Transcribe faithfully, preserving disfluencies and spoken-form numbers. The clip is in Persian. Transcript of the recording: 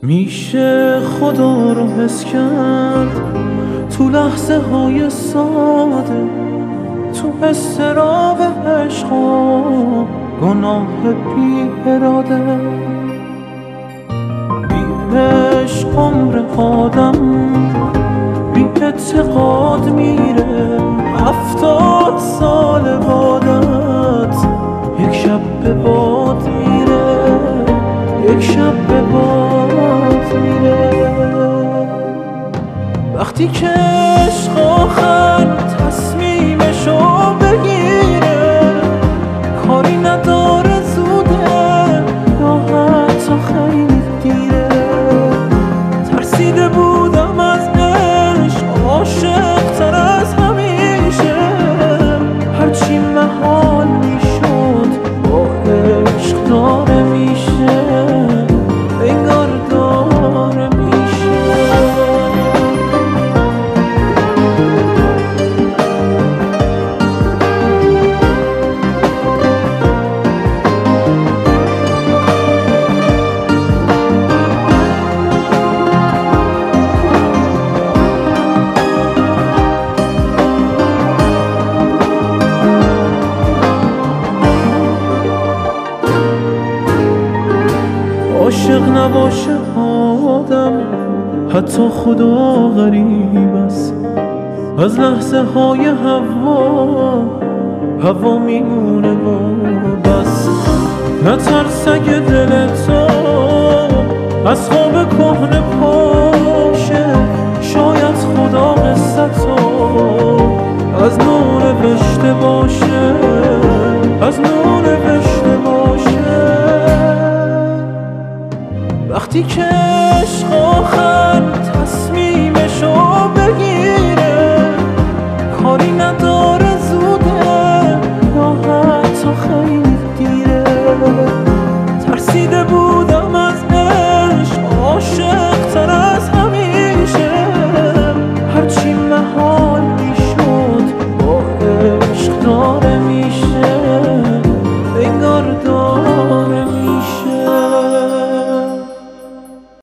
میشه خدا رو حس کرد تو لحظه های ساده، تو استراب عشق و گناه بی اراده. بی عشق عمر آدم بی اعتقاد میره، هفتاد سال بادت یک شب به باد میره، یک شب به باد میره. وقتی که عشق آخر تصمیمشو بگیره، کاری نداره زوده یا حتی خیلی دیره. ترسیده بودم از عشق، عاشق تر از همیشه، هرچی محال میشد با عشق داره میشه، انگار داره میشه. عاشق نباشه آدم، حتی خدا غریب است. از لحظه های هوا هوا میمونه و بس. نترس اگه دل تو از خواب کهنه پاشه، شاید خدا قصتو از نو نوشته باشه، از نو نوشته باشه. وقتی که عشق آخر تصمیمشو بگیره، کاری نداره زوده یا حتی خیلی دیره. ترسیده بودم از عشق، عاشق تر از همیشه، هرچی محال میشد با عشق دار